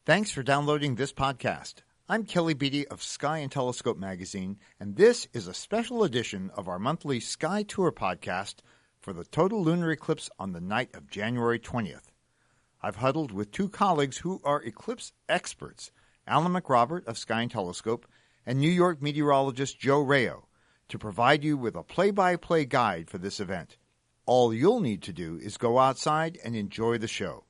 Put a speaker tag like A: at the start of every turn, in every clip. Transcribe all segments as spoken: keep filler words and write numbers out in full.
A: Thanks for downloading this podcast. I'm Kelly Beatty of Sky and Telescope magazine, and this is a special edition of our monthly Sky Tour podcast for the total lunar eclipse on the night of January twentieth. I've huddled with two colleagues who are eclipse experts, Alan McRobert of Sky and Telescope and New York meteorologist Joe Rayo, to provide you with a play-by-play guide for this event. All you'll need to do is go outside and enjoy the show.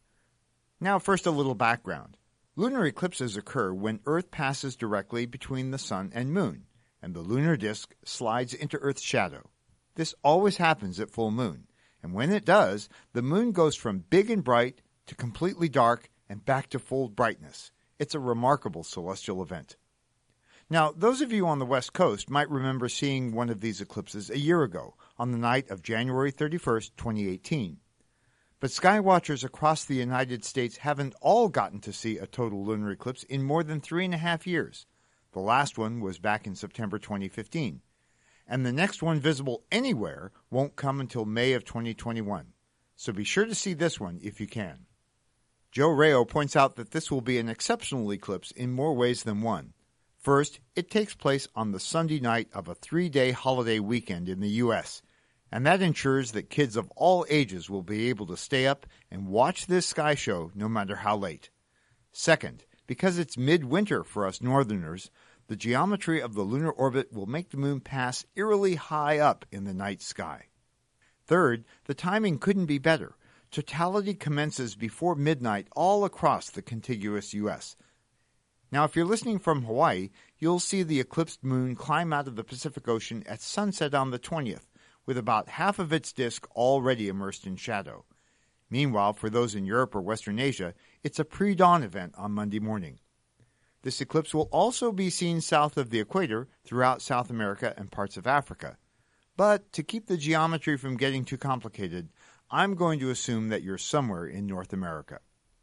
A: Now, first a little background. Lunar eclipses occur when Earth passes directly between the Sun and Moon, and the lunar disk slides into Earth's shadow. This always happens at full moon, and when it does, the moon goes from big and bright to completely dark and back to full brightness. It's a remarkable celestial event. Now, those of you on the West Coast might remember seeing one of these eclipses a year ago, on the night of January thirty-first, twenty eighteen. But sky watchers across the United States haven't all gotten to see a total lunar eclipse in more than three and a half years. The last one was back in September twenty fifteen. And the next one visible anywhere won't come until May of twenty twenty-one. So be sure to see this one if you can. Joe Rayo points out that this will be an exceptional eclipse in more ways than one. First, it takes place on the Sunday night of a three-day holiday weekend in the U S, and that ensures that kids of all ages will be able to stay up and watch this sky show no matter how late. Second, because it's midwinter for us northerners, the geometry of the lunar orbit will make the moon pass eerily high up in the night sky. Third, the timing couldn't be better. Totality commences before midnight all across the contiguous U S. Now, if you're listening from Hawaii, you'll see the eclipsed moon climb out of the Pacific Ocean at sunset on the twentieth, with about half of its disk already immersed in shadow. Meanwhile, for those in Europe or Western Asia, it's a pre-dawn event on Monday morning. This eclipse will also be seen south of the equator throughout South America and parts of Africa. But to keep the geometry from getting too complicated, I'm going to assume that you're somewhere in North America.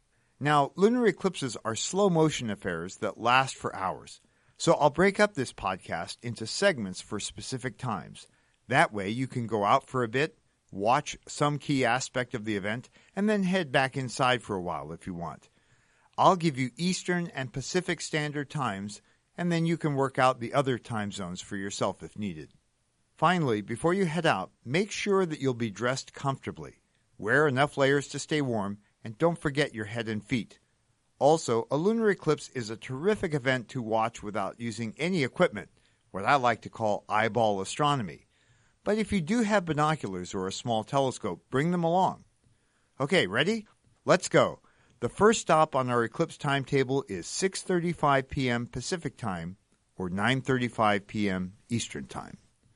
A: Now, lunar eclipses are slow-motion affairs that last for hours, so I'll break up this podcast into segments for specific times. That way you can go out for a bit, watch some key aspect of the event, and then head back inside for a while if you want. I'll give you Eastern and Pacific Standard Times, and then you can work out the other time zones for yourself if needed. Finally, before you head out, make sure that you'll be dressed comfortably. Wear enough layers to stay warm, and don't forget your head and feet. Also, a lunar eclipse is a terrific event to watch without using any equipment, what I like to call eyeball astronomy. But if you do have binoculars or a small telescope, bring them along. Okay, ready? Let's go. The first stop on our eclipse timetable is six thirty-five p.m. Pacific Time or nine thirty-five p.m. Eastern Time.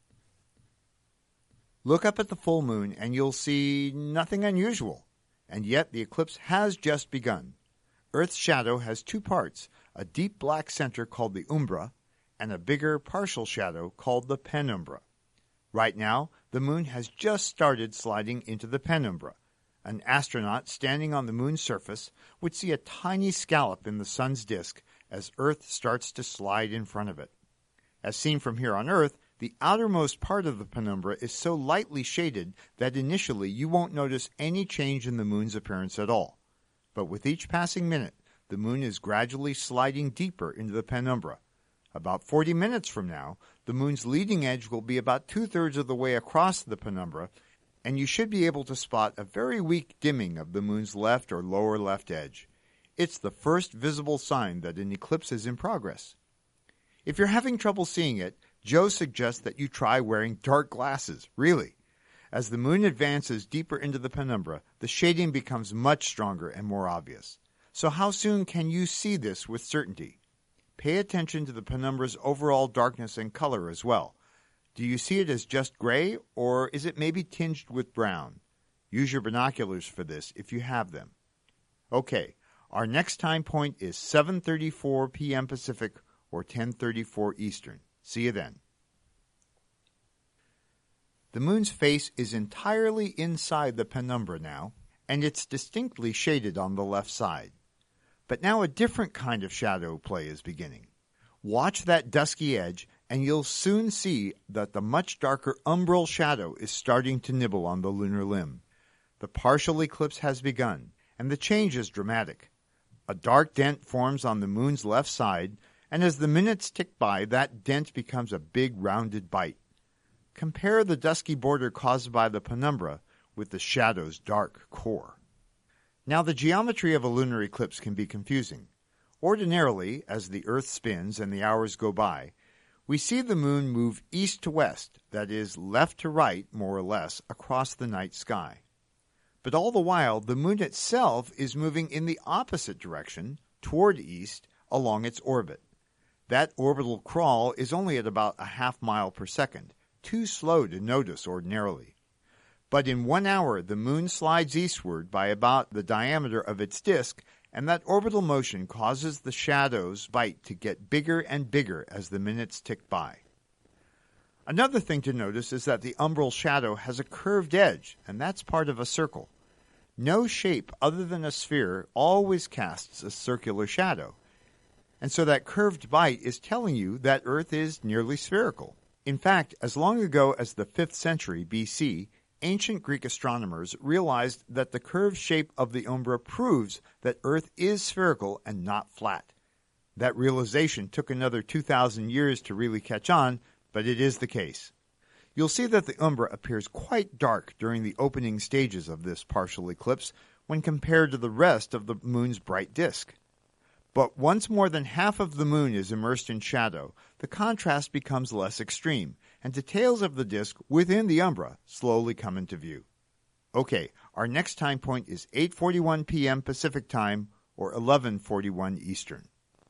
A: Look up at the full moon and you'll see nothing unusual. And yet the eclipse has just begun. Earth's shadow has two parts, a deep black center called the umbra and a bigger partial shadow called the penumbra. Right now, the moon has just started sliding into the penumbra. An astronaut standing on the moon's surface would see a tiny scallop in the sun's disk as Earth starts to slide in front of it. As seen from here on Earth, the outermost part of the penumbra is so lightly shaded that initially you won't notice any change in the moon's appearance at all. But with each passing minute, the moon is gradually sliding deeper into the penumbra. About forty minutes from now, the moon's leading edge will be about two-thirds of the way across the penumbra, and you should be able to spot a very weak dimming of the moon's left or lower left edge. It's the first visible sign that an eclipse is in progress. If you're having trouble seeing it, Joe suggests that you try wearing dark glasses, really. As the moon advances deeper into the penumbra, the shading becomes much stronger and more obvious. So how soon can you see this with certainty? Pay attention to the penumbra's overall darkness and color as well. Do you see it as just gray, or is it maybe tinged with brown? Use your binoculars for this if you have them. Okay, our next time point is seven thirty-four p.m. Pacific or ten thirty-four Eastern. See you then. The moon's face is entirely inside the penumbra now, and it's distinctly shaded on the left side. But now a different kind of shadow play is beginning. Watch that dusky edge, and you'll soon see that the much darker umbral shadow is starting to nibble on the lunar limb. The partial eclipse has begun, and the change is dramatic. A dark dent forms on the moon's left side, and as the minutes tick by, that dent becomes a big rounded bite. Compare the dusky border caused by the penumbra with the shadow's dark core. Now, the geometry of a lunar eclipse can be confusing. Ordinarily, as the Earth spins and the hours go by, we see the moon move east to west, that is, left to right, more or less, across the night sky. But all the while, the moon itself is moving in the opposite direction, toward east, along its orbit. That orbital crawl is only at about a half mile per second, too slow to notice ordinarily. But in one hour, the moon slides eastward by about the diameter of its disk, and that orbital motion causes the shadow's bite to get bigger and bigger as the minutes tick by. Another thing to notice is that the umbral shadow has a curved edge, and that's part of a circle. No shape other than a sphere always casts a circular shadow, and so that curved bite is telling you that Earth is nearly spherical. In fact, as long ago as the fifth century B C, ancient Greek astronomers realized that the curved shape of the umbra proves that Earth is spherical and not flat. That realization took another two thousand years to really catch on, but it is the case. You'll see that the umbra appears quite dark during the opening stages of this partial eclipse when compared to the rest of the moon's bright disk. But once more than half of the moon is immersed in shadow, the contrast becomes less extreme, and details of the disk within the umbra slowly come into view. Okay, our next time point is eight forty-one p.m. Pacific Time, or eleven forty-one Eastern.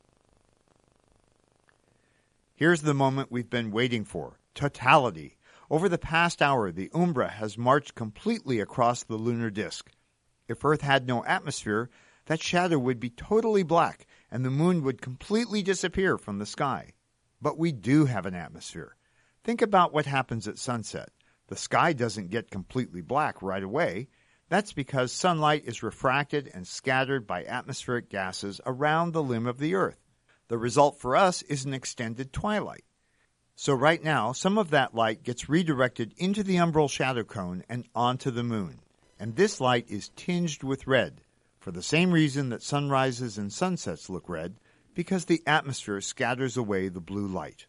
A: Here's the moment we've been waiting for, totality. Over the past hour, the umbra has marched completely across the lunar disk. If Earth had no atmosphere, that shadow would be totally black, and the moon would completely disappear from the sky. But we do have an atmosphere. Think about what happens at sunset. The sky doesn't get completely black right away. That's because sunlight is refracted and scattered by atmospheric gases around the limb of the Earth. The result for us is an extended twilight. So right now, some of that light gets redirected into the umbral shadow cone and onto the moon. And this light is tinged with red, for the same reason that sunrises and sunsets look red, because the atmosphere scatters away the blue light.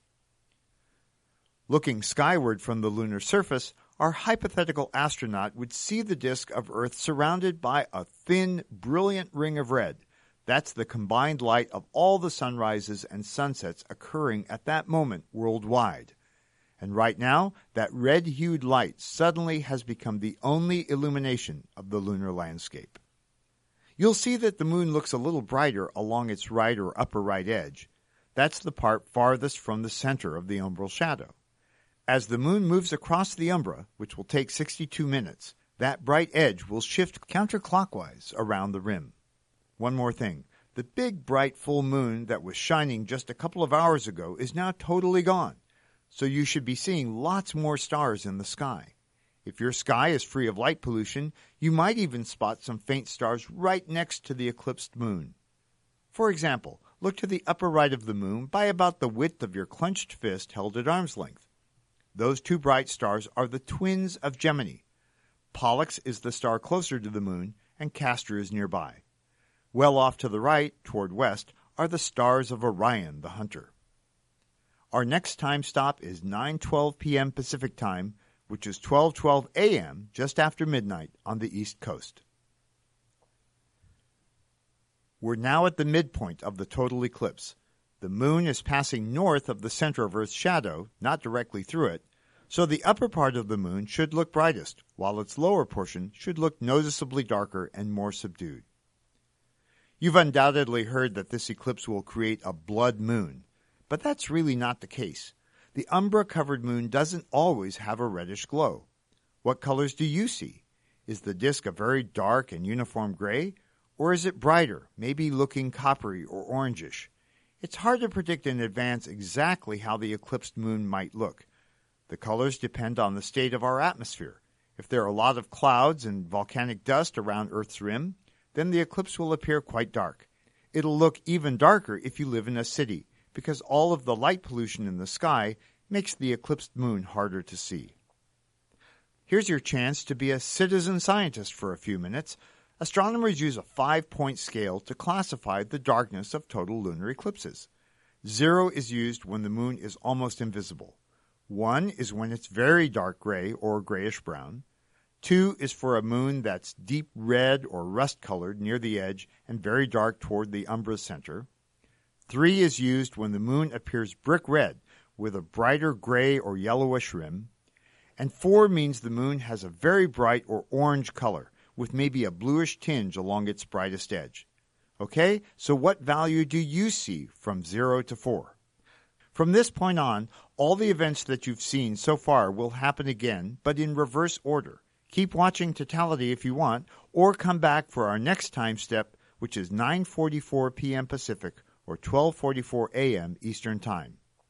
A: Looking skyward from the lunar surface, our hypothetical astronaut would see the disk of Earth surrounded by a thin, brilliant ring of red. That's the combined light of all the sunrises and sunsets occurring at that moment worldwide. And right now, that red-hued light suddenly has become the only illumination of the lunar landscape. You'll see that the moon looks a little brighter along its right or upper right edge. That's the part farthest from the center of the umbral shadow. As the moon moves across the umbra, which will take sixty-two minutes, that bright edge will shift counterclockwise around the rim. One more thing. The big, bright, full moon that was shining just a couple of hours ago is now totally gone, so you should be seeing lots more stars in the sky. If your sky is free of light pollution, you might even spot some faint stars right next to the eclipsed moon. For example, look to the upper right of the moon by about the width of your clenched fist held at arm's length. Those two bright stars are the twins of Gemini. Pollux is the star closer to the moon, and Castor is nearby. Well off to the right, toward west, are the stars of Orion, the hunter. Our next time stop is nine twelve p.m. Pacific Time, which is twelve twelve a.m., just after midnight, on the East Coast. We're now at the midpoint of the total eclipse. The moon is passing north of the center of Earth's shadow, not directly through it, so the upper part of the moon should look brightest, while its lower portion should look noticeably darker and more subdued. You've undoubtedly heard that this eclipse will create a blood moon, but that's really not the case. The umbra-covered moon doesn't always have a reddish glow. What colors do you see? Is the disk a very dark and uniform gray, or is it brighter, maybe looking coppery or orangish? It's hard to predict in advance exactly how the eclipsed moon might look. The colors depend on the state of our atmosphere. If there are a lot of clouds and volcanic dust around Earth's rim, then the eclipse will appear quite dark. It'll look even darker if you live in a city, because all of the light pollution in the sky makes the eclipsed moon harder to see. Here's your chance to be a citizen scientist for a few minutes. Astronomers use a five-point scale to classify the darkness of total lunar eclipses. Zero is used when the moon is almost invisible. One is when it's very dark gray or grayish-brown. Two is for a moon that's deep red or rust-colored near the edge and very dark toward the umbra center. Three is used when the moon appears brick red with a brighter gray or yellowish rim. And four means the moon has a very bright or orange color with maybe a bluish tinge along its brightest edge. Okay, so what value do you see from zero to four? From this point on, all the events that you've seen so far will happen again, but in reverse order. Keep watching Totality if you want, or come back for our next time step, which is nine forty-four p.m. Pacific or twelve forty-four a.m. Eastern Time.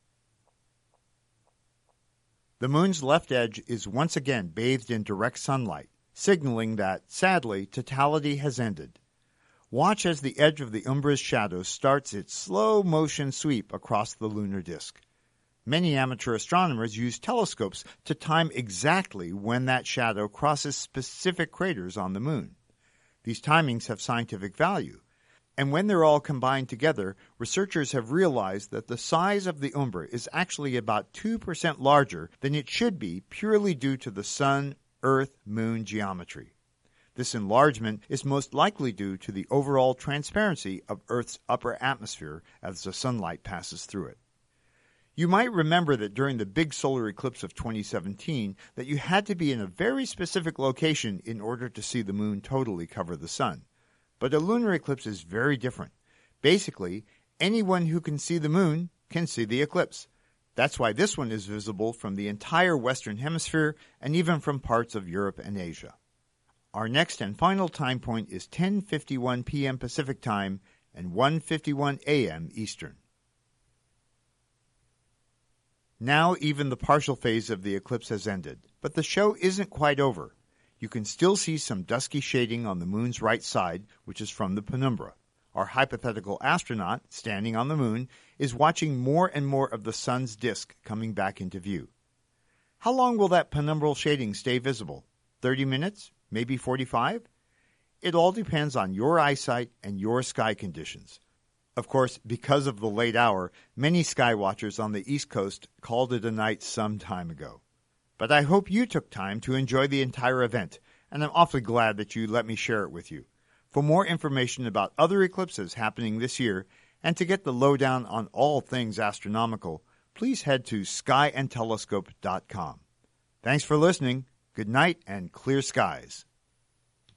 A: The moon's left edge is once again bathed in direct sunlight, signaling that, sadly, totality has ended. Watch as the edge of the umbra's shadow starts its slow-motion sweep across the lunar disk. Many amateur astronomers use telescopes to time exactly when that shadow crosses specific craters on the moon. These timings have scientific value, and when they're all combined together, researchers have realized that the size of the umbra is actually about two percent larger than it should be purely due to the Sun, Earth, Moon geometry. This enlargement is most likely due to the overall transparency of Earth's upper atmosphere as the sunlight passes through it. You might remember that during the big solar eclipse of twenty seventeen that you had to be in a very specific location in order to see the moon totally cover the sun. But a lunar eclipse is very different. Basically, anyone who can see the moon can see the eclipse. That's why this one is visible from the entire Western Hemisphere and even from parts of Europe and Asia. Our next and final time point is ten fifty-one p.m. Pacific Time and one fifty-one a.m. Eastern. Now even the partial phase of the eclipse has ended, but the show isn't quite over. You can still see some dusky shading on the moon's right side, which is from the penumbra. Our hypothetical astronaut, standing on the moon, is watching more and more of the sun's disk coming back into view. How long will that penumbral shading stay visible? thirty minutes? Maybe forty-five? It all depends on your eyesight and your sky conditions. Of course, because of the late hour, many sky watchers on the East Coast called it a night some time ago. But I hope you took time to enjoy the entire event, and I'm awfully glad that you let me share it with you. For more information about other eclipses happening this year, and to get the lowdown on all things astronomical, please head to sky and telescope dot com. Thanks for listening. Good night and clear skies.